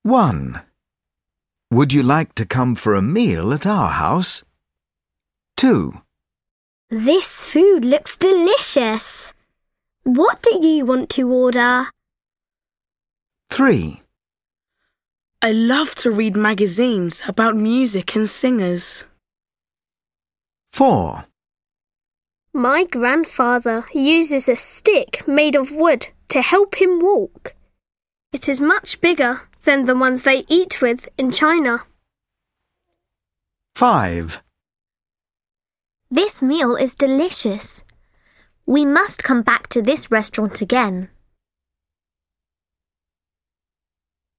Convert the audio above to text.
1. Would you like to come for a meal at our house? 2. This food looks delicious. What do you want to order? 3. I love to read magazines about music and singers. 4. My grandfather uses a stick made of wood to help him walk. It is much bigger than the ones they eat with in China. 5. This meal is delicious. We must come back to this restaurant again.